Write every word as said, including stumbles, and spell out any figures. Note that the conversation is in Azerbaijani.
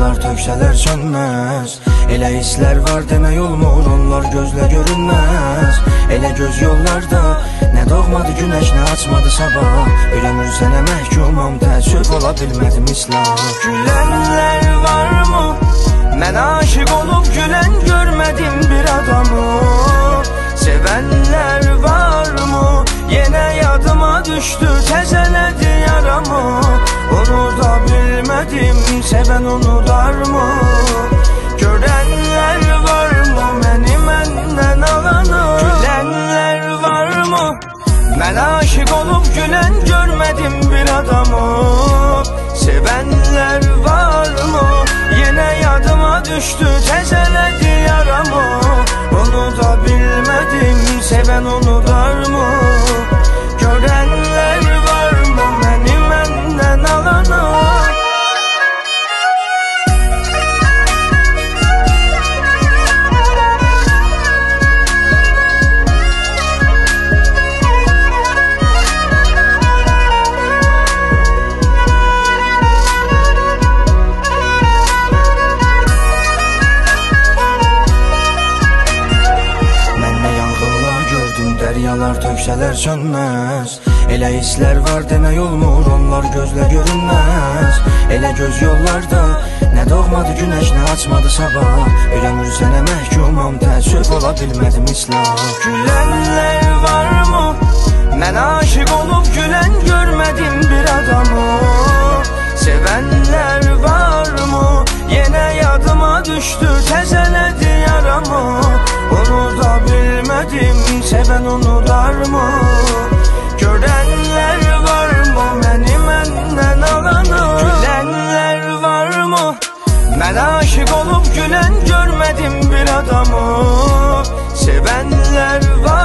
Dəryalar töksələr sönməz. Elə hisslər var demək olmur, onlar gözlə görünməz. Elə göz yollarda nə doğmadı günəş, nə açmadı sabah. Bir ömür sənə məhkumam, təəssüf ola bilmədim islah. Gülənlər varmı? Mən aşık olub gülən görmədim bir adamı. Sevənlər varmı? Yenə yadıma düşdü, təzələdi yaramı. Unuda bilmədim, sevən unudarmı? Görənlər varmı? Məni məndən alanı. Gülənlər varmı? Mən aşık olub gülən görmədim bir adamı. Sevənlər varmı? Yenə yadıma düşdü, təzələdi yaramı. Unuda bilmədim, sevən unudarmı? Görənlər varmı? Məni məndən alanı. Dəryalar töksələr sönməz. Elə hisslər var demək olmur, onlar gözlə görünməz. Elə göz yollarda nə doğmadı günəş, nə açmadı sabah. Bir ömür sənə məhkumam, təəssüf ola bilmədim islah. Gülənlər varmı? Mən aşık olub gülən görmədim bir adamı. Sevənlər varmı? Yenə yadıma düşdü, təzələdi yaramı. Unuda bilmədim, sevən unudarmı? Görənlər varmı? Məni məndən alanı. Gülənlər varmı? Mən aşık olub gülən görmədim bir adamı. Sevənlər varmı?